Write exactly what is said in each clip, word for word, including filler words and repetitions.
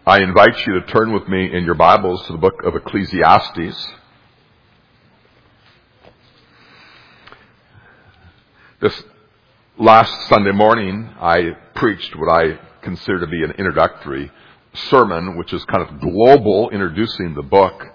I invite you to turn with me in your Bibles to the book of Ecclesiastes. This last Sunday morning, I preached what I consider to be an introductory sermon, which is kind of global, introducing the book.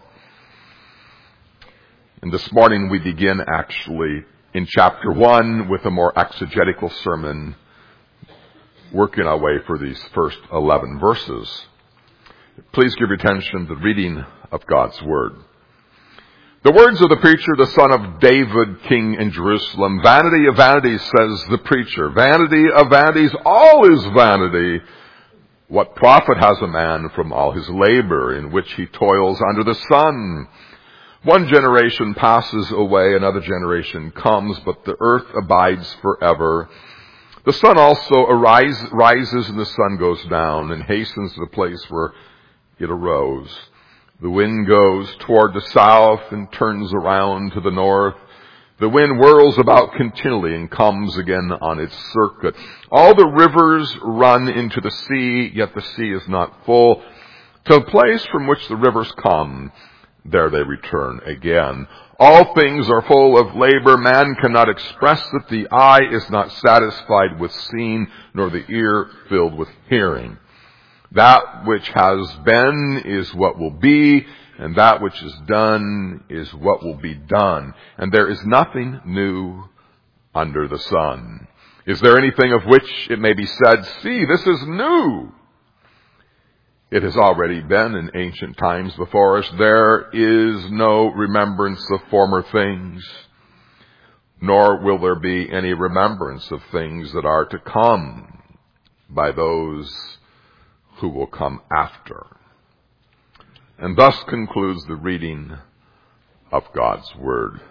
And this morning we begin actually in chapter one with a more exegetical sermon, working our way for these first eleven verses. Please give your attention to the reading of God's Word. The words of the preacher, the son of David, king in Jerusalem. Vanity of vanities, says the preacher. Vanity of vanities, all is vanity. What profit has a man from all his labor in which he toils under the sun? One generation passes away, another generation comes, but the earth abides forever. The sun also arise, rises and the sun goes down and hastens to the place where it arose. The wind goes toward the south and turns around to the north. The wind whirls about continually and comes again on its circuit. All the rivers run into the sea, yet the sea is not full. To the place from which the rivers come, there they return again. All things are full of labor. Man cannot express it. The eye is not satisfied with seeing, nor the ear filled with hearing. That which has been is what will be, and that which is done is what will be done. And there is nothing new under the sun. Is there anything of which it may be said, see, this is new? It has already been in ancient times before us. There is no remembrance of former things, nor will there be any remembrance of things that are to come by those who will come after. And thus concludes the reading of God's Word.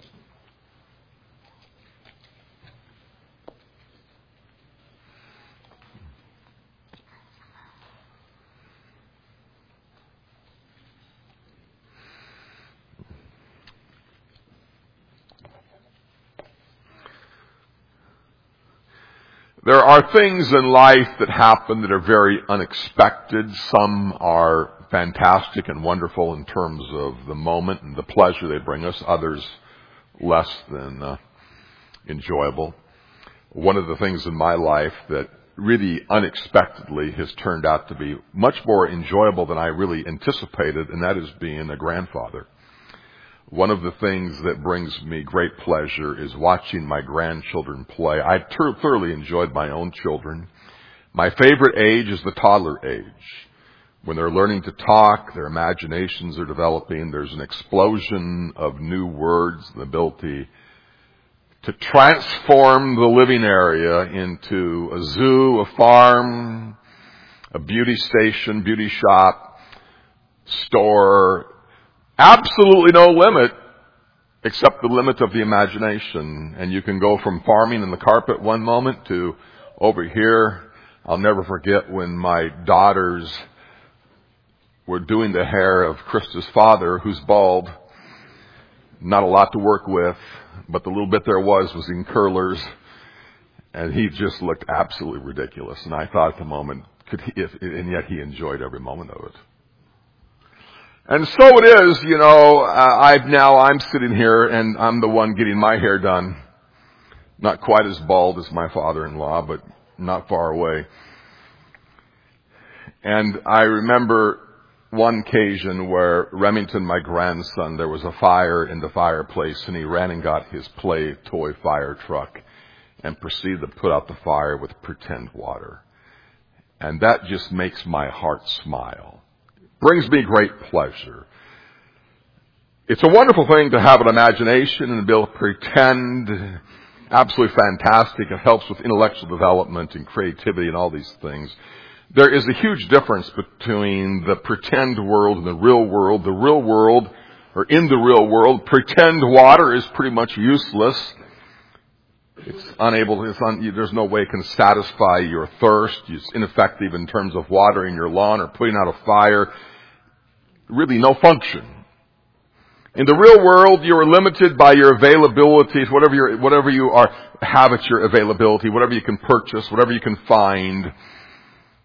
There are things in life that happen that are very unexpected. Some are fantastic and wonderful in terms of the moment and the pleasure they bring us. Others less than uh, enjoyable. One of the things in my life that really unexpectedly has turned out to be much more enjoyable than I really anticipated, and that is being a grandfather. One of the things that brings me great pleasure is watching my grandchildren play. I've ter- thoroughly enjoyed my own children. My favorite age is the toddler age. When they're learning to talk, their imaginations are developing, there's an explosion of new words, the ability to transform the living area into a zoo, a farm, a beauty station, beauty shop, store. Absolutely no limit except the limit of the imagination. And you can go from farming in the carpet one moment to over here. I'll never forget when my daughters were doing the hair of Krista's father, who's bald. Not a lot to work with, but the little bit there was was in curlers. And he just looked absolutely ridiculous. And I thought at the moment, could he, if, and yet he enjoyed every moment of it. And so it is, you know, uh, I've now, I'm sitting here and I'm the one getting my hair done. Not quite as bald as my father-in-law, but not far away. And I remember one occasion where Remington, my grandson, there was a fire in the fireplace and he ran and got his play toy fire truck and proceeded to put out the fire with pretend water. And that just makes my heart smile. Brings me great pleasure. It's a wonderful thing to have an imagination and be able to pretend. Absolutely fantastic. It helps with intellectual development and creativity and all these things. There is a huge difference between the pretend world and the real world. The real world, or in the real world, pretend water is pretty much useless. It's unable, it's un, there's no way it can satisfy your thirst. It's ineffective in terms of watering your lawn or putting out a fire. Really no function. In the real world, you are limited by your availability, whatever, your, whatever you are, have at your availability, whatever you can purchase, whatever you can find.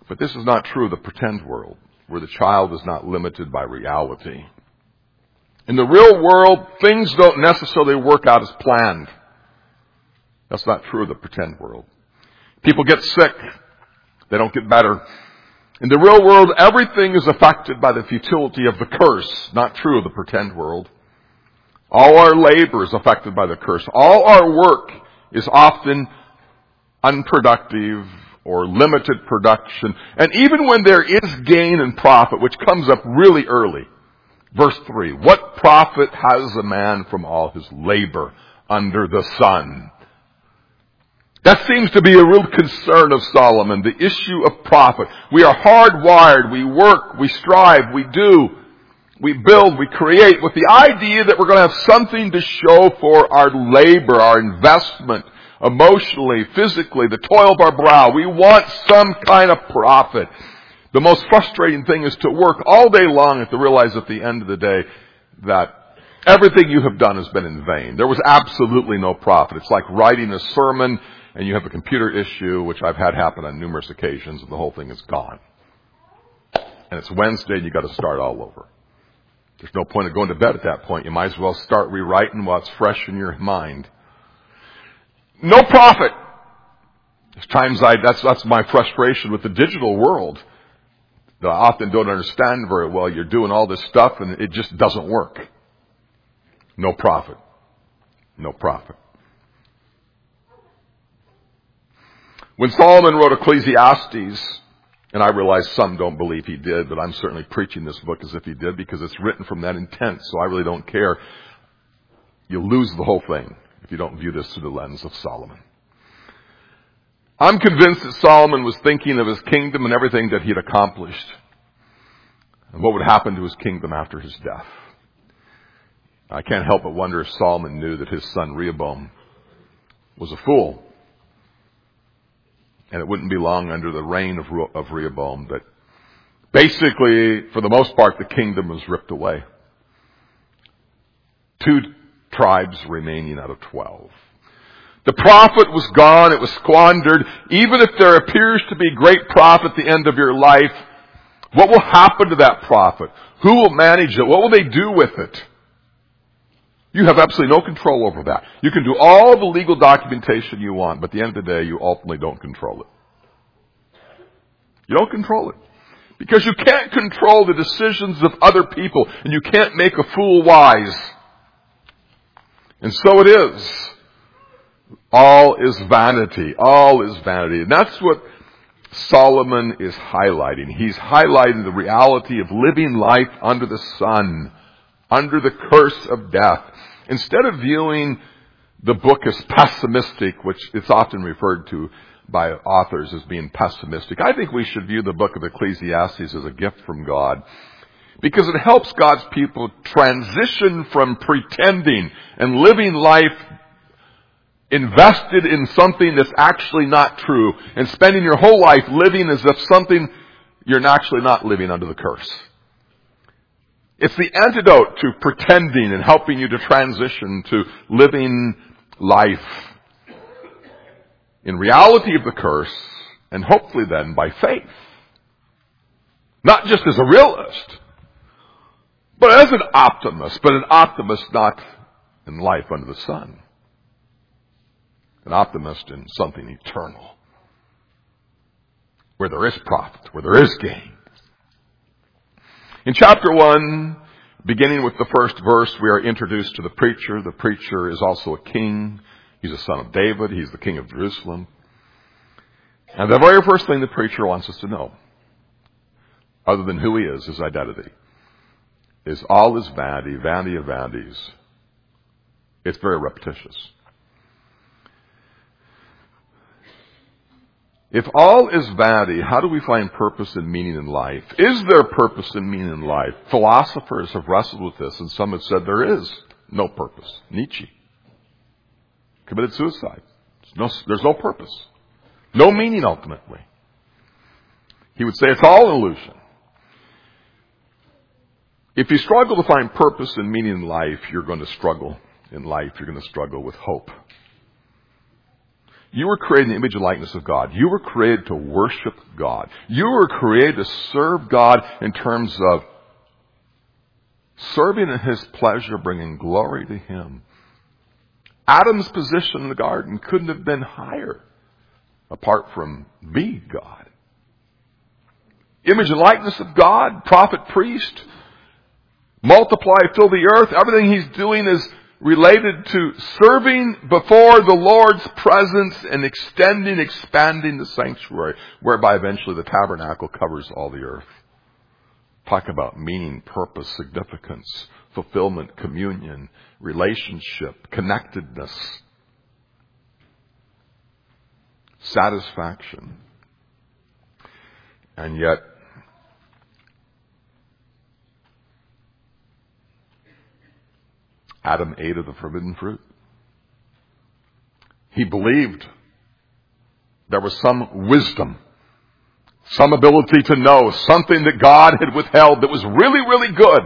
But this is not true of the pretend world, where the child is not limited by reality. In the real world, things don't necessarily work out as planned. That's not true of the pretend world. People get sick. They don't get better. In the real world, everything is affected by the futility of the curse. Not true of the pretend world. All our labor is affected by the curse. All our work is often unproductive or limited production. And even when there is gain and profit, which comes up really early, verse three, what profit has a man from all his labor under the sun? That seems to be a real concern of Solomon, the issue of profit. We are hardwired, we work, we strive, we do, we build, we create with the idea that we're going to have something to show for our labor, our investment, emotionally, physically, the toil of our brow. We want some kind of profit. The most frustrating thing is to work all day long and to realize at the end of the day that everything you have done has been in vain. There was absolutely no profit. It's like writing a sermon and you have a computer issue, which I've had happen on numerous occasions, and the whole thing is gone. And it's Wednesday and you got to start all over. There's no point in going to bed at that point. You might as well start rewriting while it's fresh in your mind. No profit. There's times I, that's, that's my frustration with the digital world. That I often don't understand very well. You're doing all this stuff and it just doesn't work. No profit. No profit. When Solomon wrote Ecclesiastes, and I realize some don't believe he did, but I'm certainly preaching this book as if he did because it's written from that intent, so I really don't care. You'll lose the whole thing if you don't view this through the lens of Solomon. I'm convinced that Solomon was thinking of his kingdom and everything that he had accomplished, and what would happen to his kingdom after his death. I can't help but wonder if Solomon knew that his son Rehoboam was a fool. And it wouldn't be long under the reign of, of Rehoboam that basically, for the most part, the kingdom was ripped away. Two tribes remaining out of twelve. The profit was gone. It was squandered. Even if there appears to be great profit at the end of your life, what will happen to that profit? Who will manage it? What will they do with it? You have absolutely no control over that. You can do all the legal documentation you want, but at the end of the day, you ultimately don't control it. You don't control it. Because you can't control the decisions of other people, and you can't make a fool wise. And so it is. All is vanity. All is vanity. And that's what Solomon is highlighting. He's highlighting the reality of living life under the sun, under the curse of death. Instead of viewing the book as pessimistic, which it's often referred to by authors as being pessimistic, I think we should view the book of Ecclesiastes as a gift from God, because it helps God's people transition from pretending and living life invested in something that's actually not true, and spending your whole life living as if something you're actually not living under the curse. It's the antidote to pretending and helping you to transition to living life in reality of the curse, and hopefully then by faith. Not just as a realist, but as an optimist, but an optimist not in life under the sun. An optimist in something eternal, where there is profit, where there is gain. In chapter one, beginning with the first verse, we are introduced to the preacher. The preacher is also a king. He's a son of David. He's the king of Jerusalem. And the very first thing the preacher wants us to know, other than who he is, his identity, is all is vanity, vanity of vanities. It's very repetitious. If all is vanity, how do we find purpose and meaning in life? Is there purpose and meaning in life? Philosophers have wrestled with this, and some have said there is no purpose. Nietzsche committed suicide. There's no, there's no purpose. No meaning ultimately. He would say it's all an illusion. If you struggle to find purpose and meaning in life, you're going to struggle in life. You're going to struggle with hope. You were created in the image and likeness of God. You were created to worship God. You were created to serve God in terms of serving in His pleasure, bringing glory to Him. Adam's position in the garden couldn't have been higher apart from being God. Image and likeness of God, prophet, priest, multiply, fill the earth. Everything he's doing is related to serving before the Lord's presence and extending, expanding the sanctuary, whereby eventually the tabernacle covers all the earth. Talk about meaning, purpose, significance, fulfillment, communion, relationship, connectedness, satisfaction. And yet, Adam ate of the forbidden fruit. He believed there was some wisdom, some ability to know, something that God had withheld that was really, really good.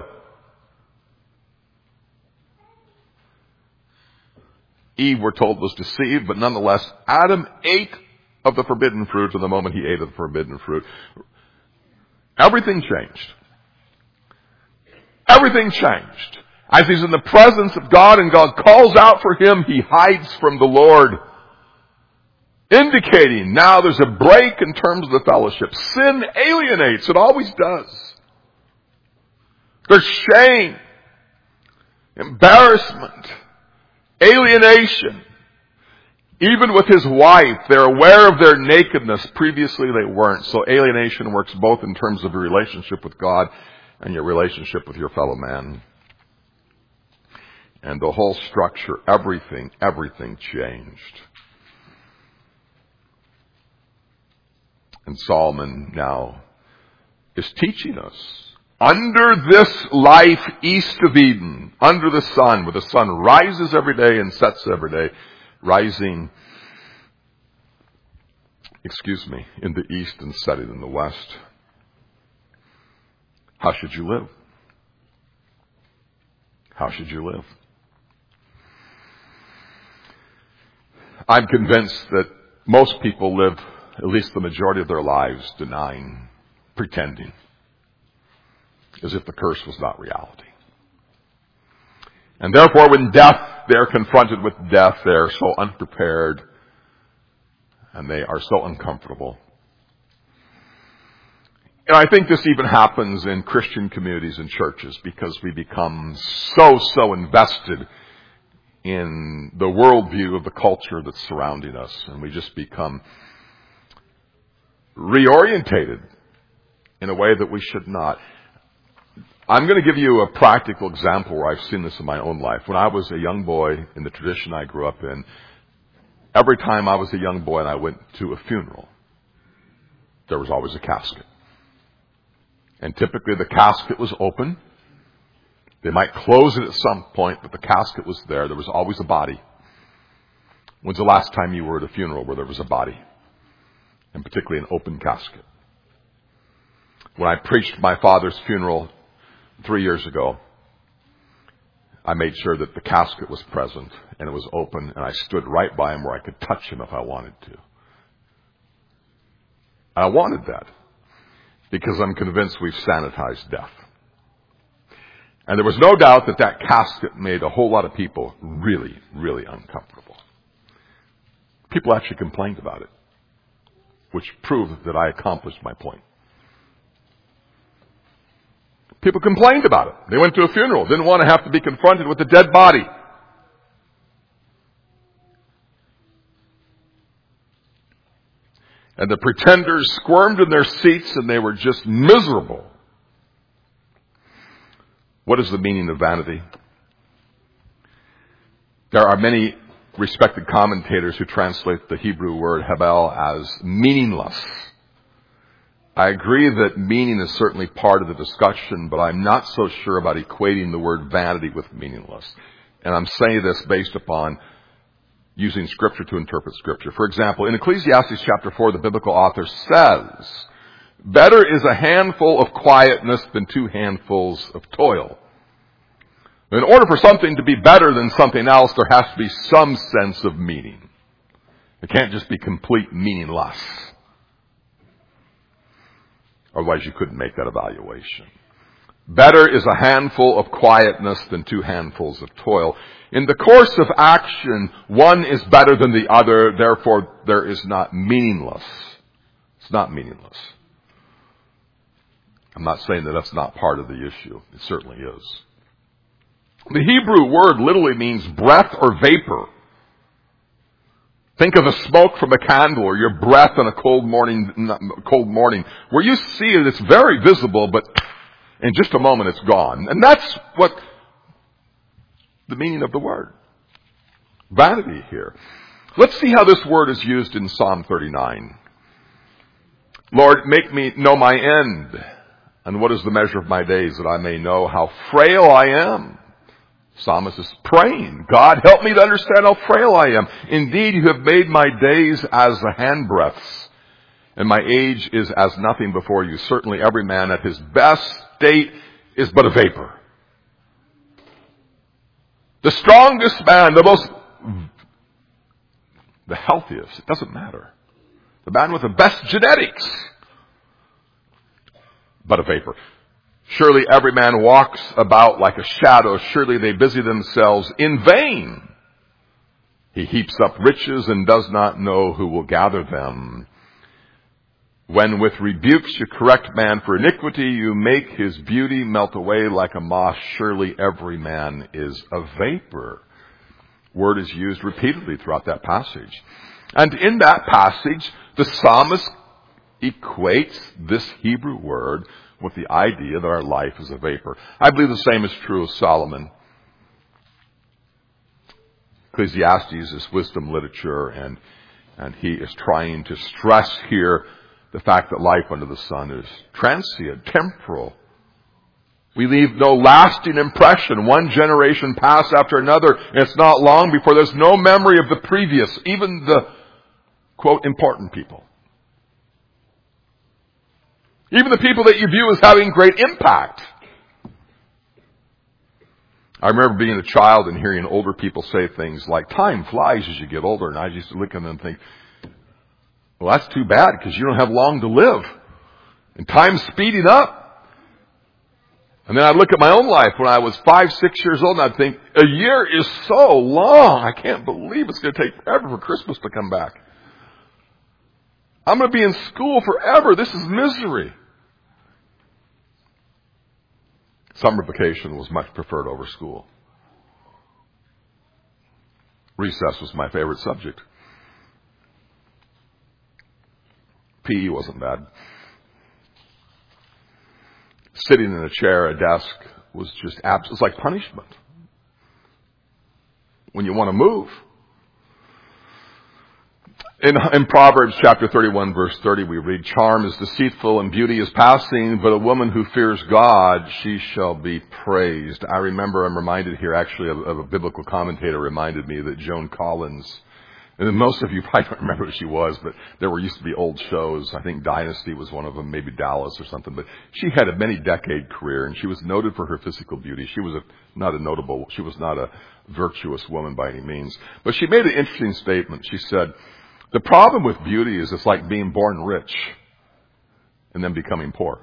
Eve, we're told, was deceived, but nonetheless, Adam ate of the forbidden fruit, and the moment he ate of the forbidden fruit, everything changed. Everything changed. As he's in the presence of God and God calls out for him, he hides from the Lord, indicating now there's a break in terms of the fellowship. Sin alienates. It always does. There's shame, embarrassment, alienation. Even with his wife, they're aware of their nakedness. Previously they weren't. So alienation works both in terms of your relationship with God and your relationship with your fellow man. And the whole structure, everything, everything changed. And Solomon now is teaching us, under this life east of Eden, under the sun, where the sun rises every day and sets every day, rising, excuse me, in the east and setting in the west, how should you live? How should you live? I'm convinced that most people live, at least the majority of their lives, denying, pretending, as if the curse was not reality. And therefore, when death, they're confronted with death, they're so unprepared, and they are so uncomfortable. And I think this even happens in Christian communities and churches, because we become so, so invested in the worldview of the culture that's surrounding us, and we just become reorientated in a way that we should not. I'm going to give you a practical example where I've seen this in my own life. When I was a young boy, in the tradition I grew up in, every time I was a young boy and I went to a funeral, there was always a casket. And typically the casket was open. They might close it at some point, but the casket was there. There was always a body. When's the last time you were at a funeral where there was a body? And particularly an open casket. When I preached my father's funeral three years ago, I made sure that the casket was present and it was open, and I stood right by him where I could touch him if I wanted to. I wanted that because I'm convinced we've sanitized death. And there was no doubt that that casket made a whole lot of people really, really uncomfortable. People actually complained about it, which proved that I accomplished my point. People complained about it. They went to a funeral, didn't want to have to be confronted with a dead body. And the pretenders squirmed in their seats and they were just miserable. What is the meaning of vanity? There are many respected commentators who translate the Hebrew word hebel as meaningless. I agree that meaning is certainly part of the discussion, but I'm not so sure about equating the word vanity with meaningless. And I'm saying this based upon using Scripture to interpret Scripture. For example, in Ecclesiastes chapter four, the biblical author says, better is a handful of quietness than two handfuls of toil. In order for something to be better than something else, there has to be some sense of meaning. It can't just be complete meaningless. Otherwise you couldn't make that evaluation. Better is a handful of quietness than two handfuls of toil. In the course of action, one is better than the other, therefore there is not meaningless. It's not meaningless. I'm not saying that that's not part of the issue. It certainly is. The Hebrew word literally means breath or vapor. Think of the smoke from a candle or your breath on a cold morning, cold morning, where you see it, it's very visible, but in just a moment it's gone. And that's what the meaning of the word. Vanity here. Let's see how this word is used in Psalm thirty-nine. Lord, make me know my end, and what is the measure of my days, that I may know how frail I am. Psalmist is praying, God, help me to understand how frail I am. Indeed, you have made my days as the handbreadths, and my age is as nothing before you. Certainly every man at his best state is but a vapor. The strongest man, the most, the healthiest, it doesn't matter. The man with the best genetics, but a vapor. Surely every man walks about like a shadow. Surely they busy themselves in vain. He heaps up riches and does not know who will gather them. When with rebukes you correct man for iniquity, you make his beauty melt away like a moth. Surely every man is a vapor. Word is used repeatedly throughout that passage. And in that passage, the psalmist equates this Hebrew word with the idea that our life is a vapor. I believe the same is true of Solomon. Ecclesiastes is wisdom literature, and, and he is trying to stress here the fact that life under the sun is transient, temporal. We leave no lasting impression. One generation pass after another, and it's not long before there's no memory of the previous, even the, quote, important people. Even the people that you view as having great impact. I remember being a child and hearing older people say things like, time flies as you get older. And I used to look at them and think, well, that's too bad because you don't have long to live. And time's speeding up. And then I'd look at my own life when I was five, six years old, and I'd think, a year is so long. I can't believe it's going to take forever for Christmas to come back. I'm going to be in school forever. This is misery. Summer vacation was much preferred over school. Recess was my favorite subject. P E wasn't bad. Sitting in a chair, a desk, was just abs- it's like punishment. When you want to move. In, in Proverbs chapter thirty-one, verse thirty, we read, charm is deceitful and beauty is passing, but a woman who fears God, she shall be praised. I remember, I'm reminded here actually of, of a biblical commentator reminded me that Joan Collins, and most of you probably don't remember who she was, but there were used to be old shows. I think Dynasty was one of them, maybe Dallas or something, but she had a many decade career, and she was noted for her physical beauty. She was a, not a notable, she was not a virtuous woman by any means, but she made an interesting statement. She said, the problem with beauty is it's like being born rich and then becoming poor.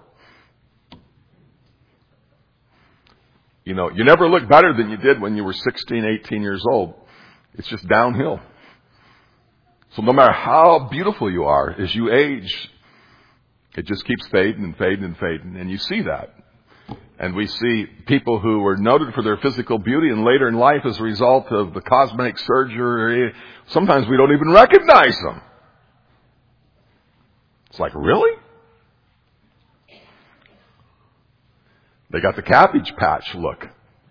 You know, you never look better than you did when you were sixteen, eighteen years old. It's just downhill. So no matter how beautiful you are, as you age, it just keeps fading and fading and fading. And you see that. And we see people who were noted for their physical beauty and later in life as a result of the cosmetic surgery, sometimes we don't even recognize them. It's like, really? They got the Cabbage Patch look.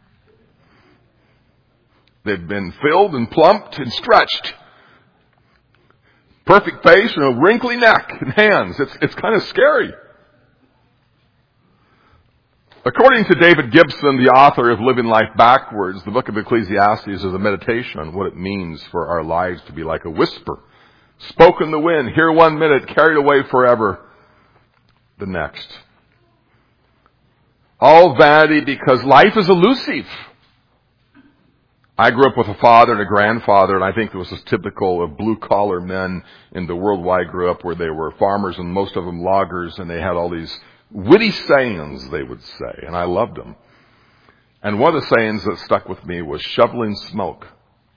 They've been filled and plumped and stretched. Perfect face and a wrinkly neck and hands. It's, it's kind of scary. According to David Gibson, the author of Living Life Backwards, the book of Ecclesiastes is a meditation on what it means for our lives to be like a whisper. Spoke in the wind, here one minute, carried away forever the next. All vanity because life is elusive. I grew up with a father and a grandfather, and I think it was as typical of blue-collar men in the world where I grew up, where they were farmers and most of them loggers, and they had all these witty sayings they would say, and I loved them. And one of the sayings that stuck with me was shoveling smoke.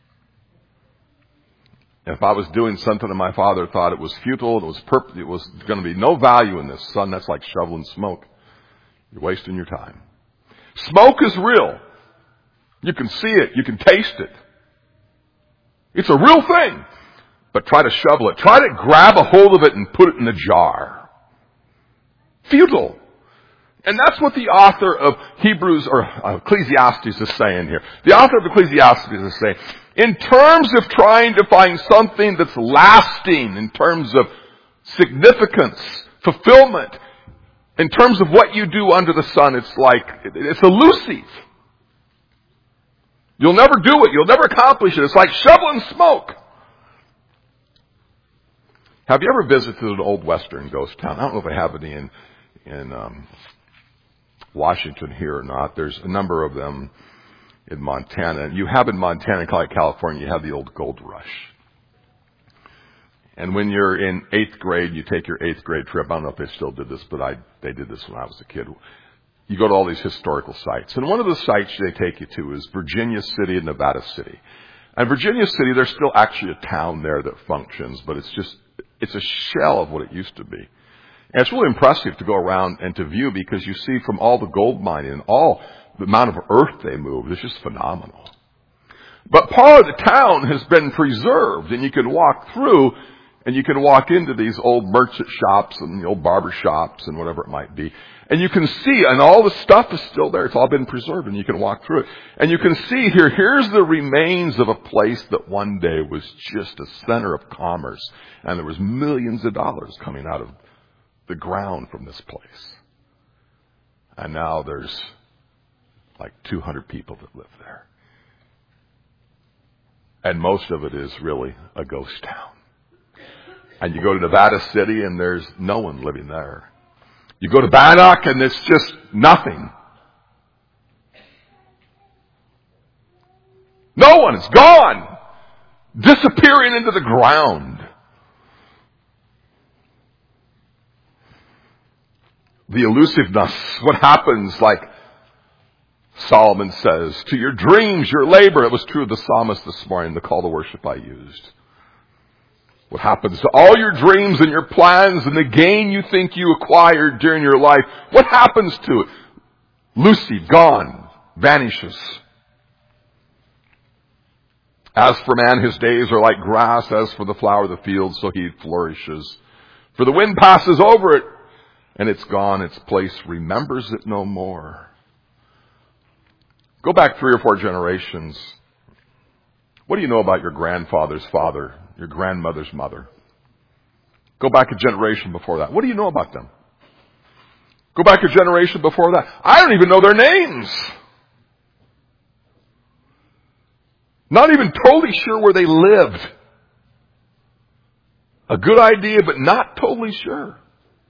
If I was doing something and my father thought it was futile, it was perp- it was going to be no value in this, son, that's like shoveling smoke. You're wasting your time. Smoke is real. You can see it. You can taste it. It's a real thing. But try to shovel it. Try to grab a hold of it and put it in a jar. Futile. And that's what the author of Hebrews or Ecclesiastes is saying here. The author of Ecclesiastes is saying, in terms of trying to find something that's lasting, in terms of significance, fulfillment, in terms of what you do under the sun, it's like, it's elusive. You'll never do it. You'll never accomplish it. It's like shoveling smoke. Have you ever visited an old Western ghost town? I don't know if I have any in, in um, Washington here or not. There's a number of them in Montana. You have in Montana, like California, you have the old gold rush. And when you're in eighth grade, you take your eighth grade trip. I don't know if they still did this, but I they did this when I was a kid. You go to all these historical sites. And one of the sites they take you to is Virginia City and Nevada City. And Virginia City, there's still actually a town there that functions, but it's just, it's a shell of what it used to be. And it's really impressive to go around and to view because you see from all the gold mining and all the amount of earth they move, it's just phenomenal. But part of the town has been preserved, and you can walk through and you can walk into these old merchant shops and the old barber shops and whatever it might be. And you can see, and all the stuff is still there. It's all been preserved, and you can walk through it. And you can see here, here's the remains of a place that one day was just a center of commerce. And there was millions of dollars coming out of the ground from this place. And now there's like two hundred people that live there. And most of it is really a ghost town. And you go to Nevada City, and there's no one living there. You go to Bannock, and it's just nothing. No one. It's gone. Disappearing into the ground. The elusiveness. What happens, like Solomon says, to your dreams, your labor. It was true of the psalmist this morning, the call to worship I used. What happens to all your dreams and your plans and the gain you think you acquired during your life? What happens to it? Elusive, gone, vanishes. As for man, his days are like grass, as for the flower of the field, so he flourishes. For the wind passes over it, and it's gone. Its place remembers it no more. Go back three or four generations. What do you know about your grandfather's father, your grandmother's mother? Go back a generation before that. What do you know about them? Go back a generation before that. I don't even know their names. Not even totally sure where they lived. A good idea, but not totally sure.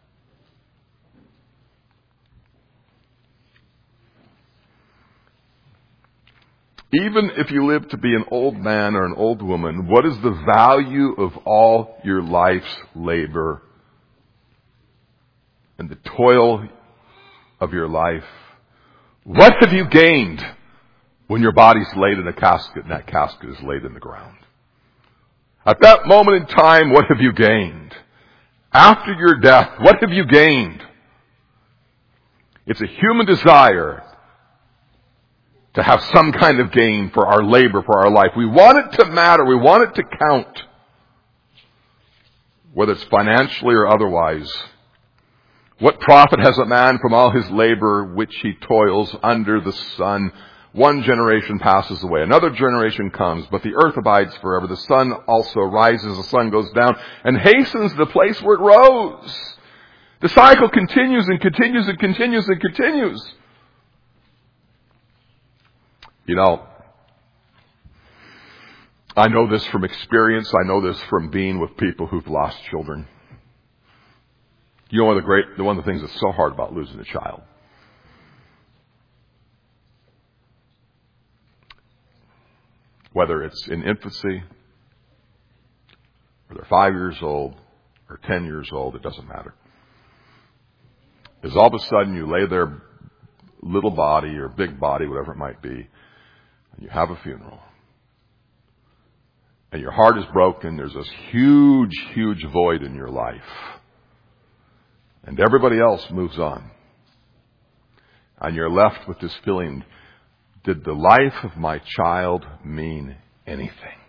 Even if you live to be an old man or an old woman, what is the value of all your life's labor and the toil of your life? What have you gained when your body's laid in a casket and that casket is laid in the ground? At that moment in time, what have you gained? After your death, what have you gained? It's a human desire to have some kind of gain for our labor, for our life. We want it to matter. We want it to count. Whether it's financially or otherwise. What profit has a man from all his labor which he toils under the sun? One generation passes away. Another generation comes, but the earth abides forever. The sun also rises, the sun goes down, and hastens the place where it rose. The cycle continues and continues and continues and continues. You know, I know this from experience. I know this from being with people who've lost children. You know, one of the great, one of the things that's so hard about losing a child. whether it's in infancy, or they're five years old, or ten years old, it doesn't matter. Is all of a sudden you lay their little body or big body, whatever it might be, and you have a funeral. And your heart is broken. There's this huge, huge void in your life. And everybody else moves on. And you're left with this feeling, did the life of my child mean anything?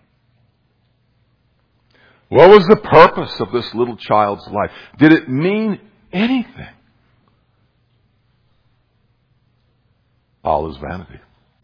What was the purpose of this little child's life? Did it mean anything? All is vanity.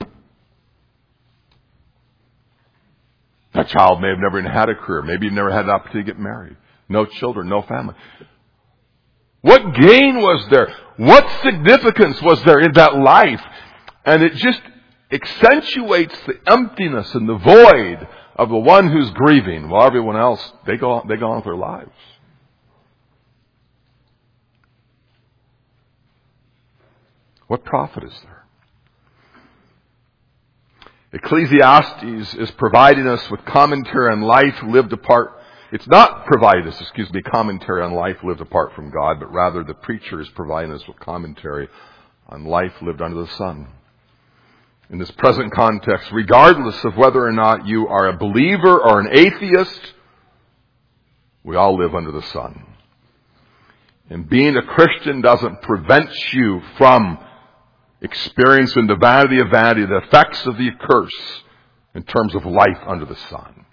That child may have never even had a career. Maybe you've never had an opportunity to get married. No children, no family. What gain was there? What significance was there in that life? And it just accentuates the emptiness and the void of the one who's grieving, while everyone else, they go on, they go on with their lives. What profit is there? Ecclesiastes is providing us with commentary on life lived apart. It's not providing us, excuse me, commentary on life lived apart from God, but rather the preacher is providing us with commentary on life lived under the sun. In this present context, regardless of whether or not you are a believer or an atheist, we all live under the sun. And being a Christian doesn't prevent you from experiencing the vanity of vanity, the effects of the curse in terms of life under the sun.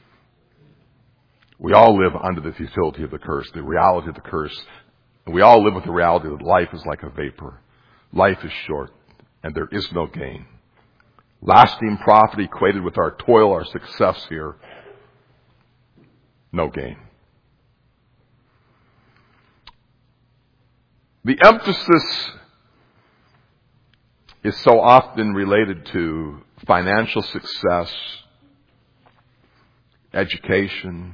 We all live under the futility of the curse, the reality of the curse. And we all live with the reality that life is like a vapor. Life is short, and there is no gain. Lasting profit equated with our toil, our success here. No gain. The emphasis is so often related to financial success, education.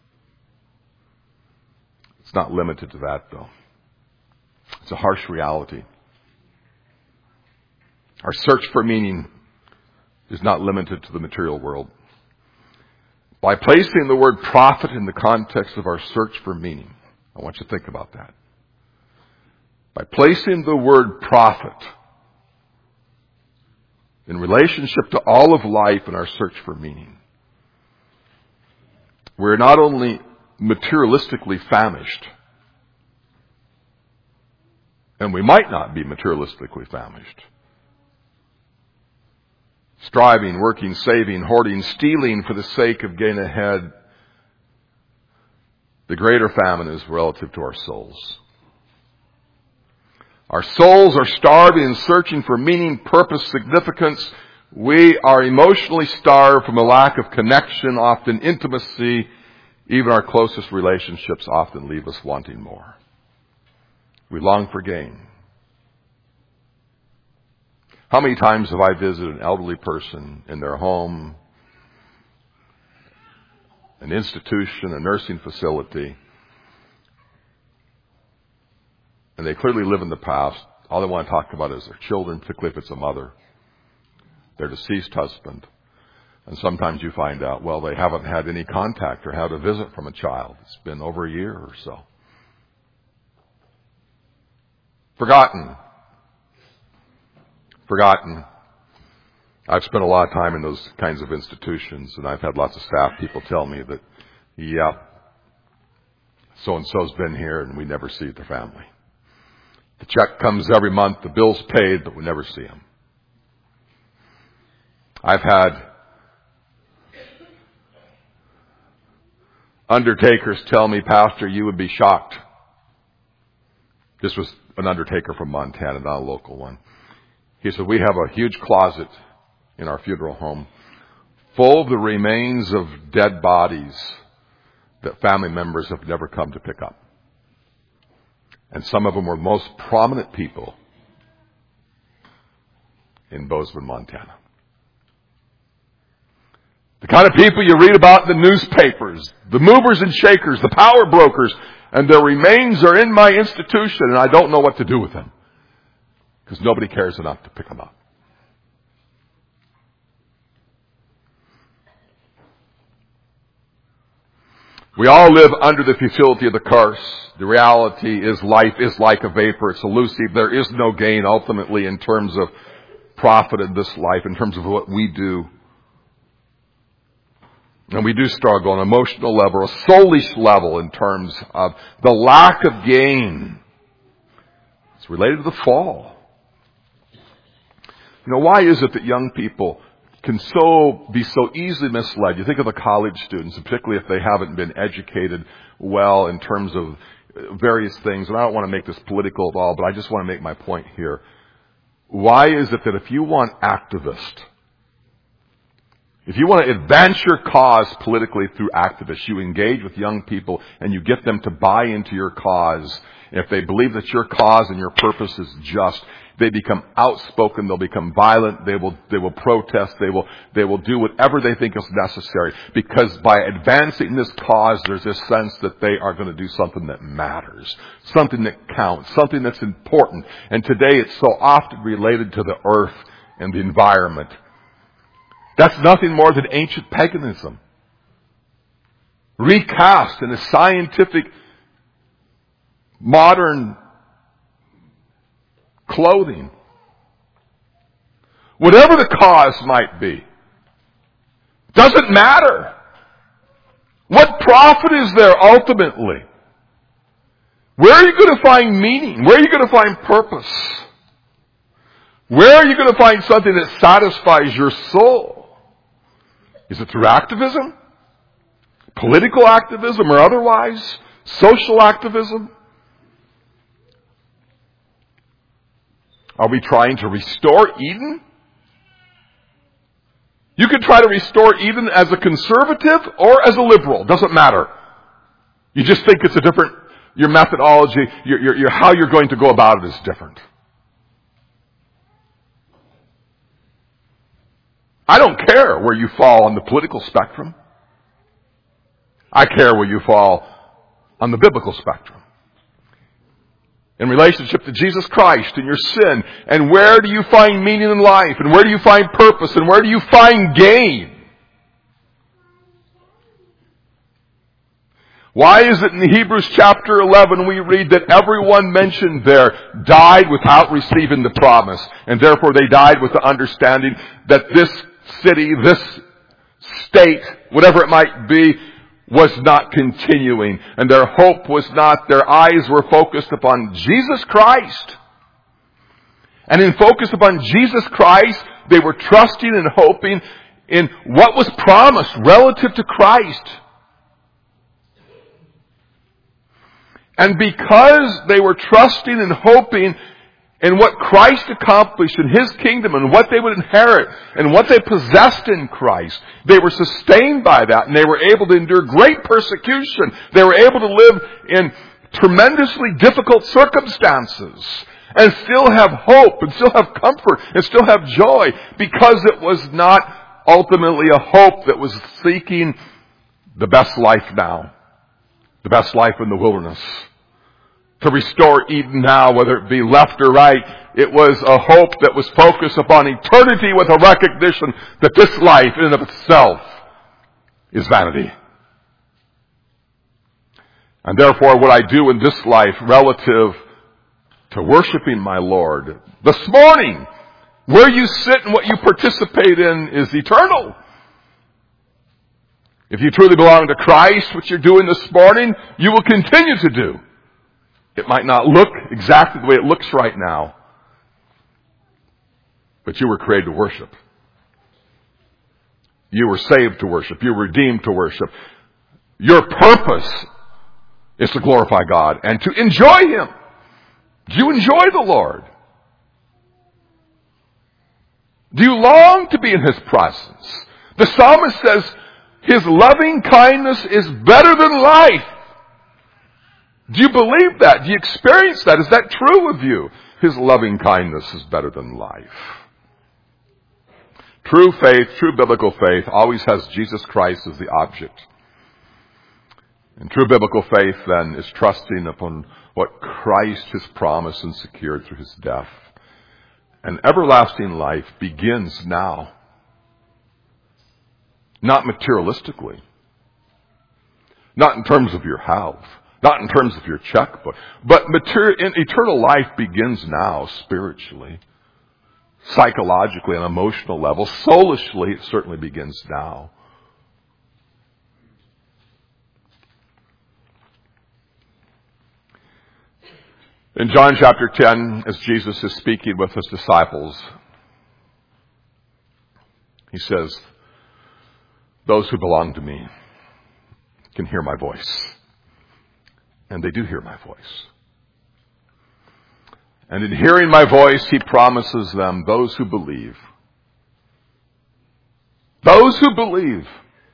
It's not limited to that, though. It's a harsh reality. Our search for meaning is not limited to the material world. By placing the word profit in the context of our search for meaning, I want you to think about that. By placing the word profit in relationship to all of life and our search for meaning, we're not only materialistically famished, and we might not be materialistically famished. Striving, working, saving, hoarding, stealing for the sake of gain ahead. The greater famine is relative to our souls. Our souls are starving and searching for meaning, purpose, significance. We are emotionally starved from a lack of connection, often intimacy. Even our closest relationships often leave us wanting more. We long for gain. How many times have I visited an elderly person in their home, an institution, a nursing facility, and they clearly live in the past. All they want to talk about is their children, particularly if it's a mother, their deceased husband. And sometimes you find out, well, they haven't had any contact or had a visit from a child. It's been over a year or so. Forgotten. Forgotten. I've spent a lot of time in those kinds of institutions, and I've had lots of staff people tell me that, yeah, so-and-so's been here, and we never see the family. The check comes every month, the bill's paid, but we never see them. I've had undertakers tell me, Pastor, you would be shocked. This was an undertaker from Montana, not a local one. He said, we have a huge closet in our funeral home full of the remains of dead bodies that family members have never come to pick up. And some of them were the most prominent people in Bozeman, Montana. The kind of people you read about in the newspapers, the movers and shakers, the power brokers, and their remains are in my institution, and I don't know what to do with them because nobody cares enough to pick them up. We all live under the futility of the curse. The reality is life is like a vapor. It's elusive. There is no gain ultimately in terms of profit in this life, in terms of what we do. And we do struggle on an emotional level, a soulish level in terms of the lack of gain. It's related to the fall. You know, why is it that young people can so be so easily misled? You think of the college students, particularly if they haven't been educated well in terms of various things. And I don't want to make this political at all, but I just want to make my point here. Why is it that if you want activists, if you want to advance your cause politically through activists, you engage with young people and you get them to buy into your cause. If they believe that your cause and your purpose is just, they become outspoken, they'll become violent, they will, they will protest, they will, they will do whatever they think is necessary. Because by advancing this cause, there's this sense that they are going to do something that matters, something that counts, something that's important. And today it's so often related to the earth and the environment. That's nothing more than ancient paganism, recast in a scientific, modern clothing. Whatever the cause might be, doesn't matter. What profit is there ultimately? Where are you going to find meaning? Where are you going to find purpose? Where are you going to find something that satisfies your soul? Is it through activism? Political activism or otherwise? Social activism? Are we trying to restore Eden? You could try to restore Eden as a conservative or as a liberal. Doesn't matter. You just think it's a different, your methodology, your, your, your, how you're going to go about it is different. I don't care where you fall on the political spectrum. I care where you fall on the biblical spectrum. In relationship to Jesus Christ and your sin. And where do you find meaning in life? And where do you find purpose? And where do you find gain? Why is it in Hebrews chapter eleven we read that everyone mentioned there died without receiving the promise, and therefore they died with the understanding that this city, this state, whatever it might be, was not continuing, and their hope was not, their eyes were focused upon Jesus Christ. And in focus upon Jesus Christ, they were trusting and hoping in what was promised relative to Christ. And because they were trusting and hoping in what Christ accomplished in His kingdom and what they would inherit and what they possessed in Christ, they were sustained by that, and they were able to endure great persecution. They were able to live in tremendously difficult circumstances and still have hope and still have comfort and still have joy, because it was not ultimately a hope that was seeking the best life now, the best life in the wilderness. To restore Eden now, whether it be left or right, it was a hope that was focused upon eternity with a recognition that this life in and of itself is vanity. And therefore what I do in this life relative to worshiping my Lord, this morning, where you sit and what you participate in is eternal. If you truly belong to Christ, what you're doing this morning, you will continue to do. It might not look exactly the way it looks right now, but you were created to worship. You were saved to worship. You were redeemed to worship. Your purpose is to glorify God and to enjoy Him. Do you enjoy the Lord? Do you long to be in His presence? The psalmist says, His loving kindness is better than life. Do you believe that? Do you experience that? Is that true of you? His loving kindness is better than life. True faith, true biblical faith, always has Jesus Christ as the object. And true biblical faith, then, is trusting upon what Christ has promised and secured through His death. And everlasting life begins now. Not materialistically, Not in terms of your health. Not in terms of your checkbook. But material, eternal life begins now spiritually, psychologically, on an emotional level. Soulishly, it certainly begins now. In John chapter ten, as Jesus is speaking with his disciples, he says, those who belong to me can hear my voice. And they do hear my voice. And in hearing my voice, he promises them, those who believe, those who believe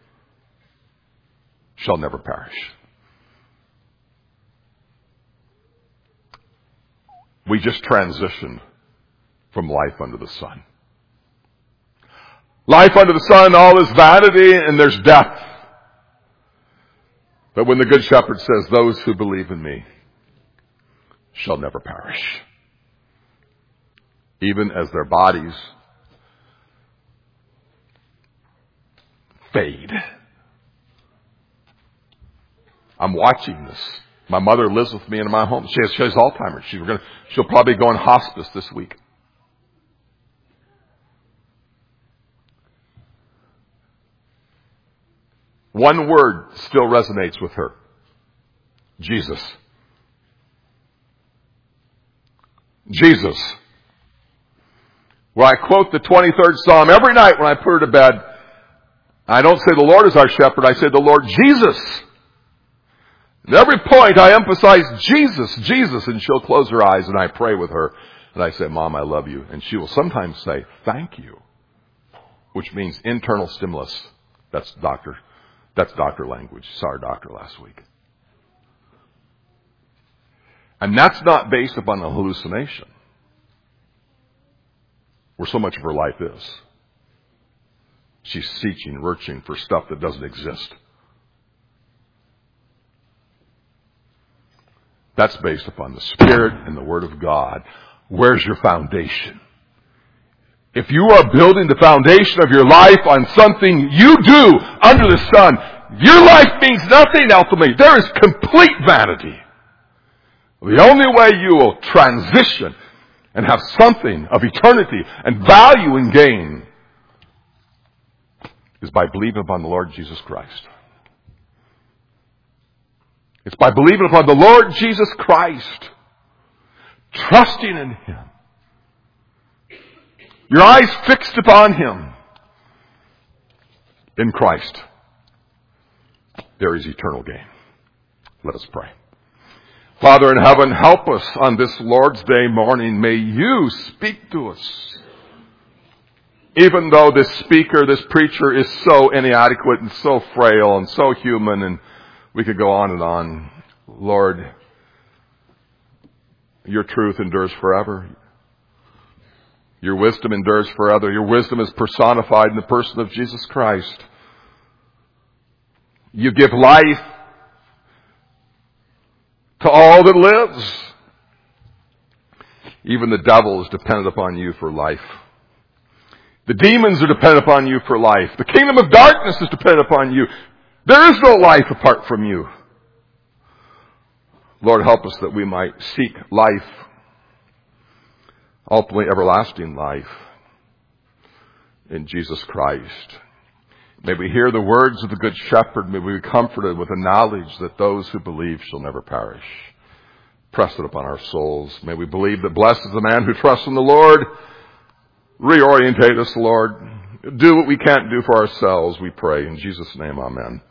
shall never perish. We just transitioned from life under the sun. Life under the sun, all is vanity, and there's death. But when the Good Shepherd says, those who believe in me shall never perish, even as their bodies fade. I'm watching this. My mother lives with me in my home. She has, she has Alzheimer's. She's gonna, she'll probably go in hospice this week. One word still resonates with her. Jesus. Jesus. Where I quote the twenty-third Psalm every night when I put her to bed, I don't say the Lord is our shepherd, I say the Lord Jesus. At every point I emphasize Jesus, Jesus, and she'll close her eyes and I pray with her. And I say, Mom, I love you. And she will sometimes say, thank you, which means internal stimulus. That's doctor. That's doctor language. Saw our doctor last week. And that's not based upon a hallucination, where so much of her life is. She's seeking, searching for stuff that doesn't exist. That's based upon the Spirit and the Word of God. Where's your foundation? If you are building the foundation of your life on something you do under the sun, your life means nothing ultimately. There is complete vanity. The only way you will transition and have something of eternity and value and gain is by believing upon the Lord Jesus Christ. It's by believing upon the Lord Jesus Christ, trusting in Him. Your eyes fixed upon Him. In Christ, there is eternal gain. Let us pray. Father in heaven, help us on this Lord's Day morning. May you speak to us. Even though this speaker, this preacher is so inadequate and so frail and so human, and we could go on and on. Lord, your truth endures forever. Your wisdom endures forever. Your wisdom is personified in the person of Jesus Christ. You give life to all that lives. Even the devil is dependent upon you for life. The demons are dependent upon you for life. The kingdom of darkness is dependent upon you. There is no life apart from you. Lord, help us that we might seek life, ultimately everlasting life, in Jesus Christ. May we hear the words of the Good Shepherd. May we be comforted with the knowledge that those who believe shall never perish. Press it upon our souls. May we believe that blessed is the man who trusts in the Lord. Reorientate us, Lord. Do what we can't do for ourselves, we pray. In Jesus' name, amen.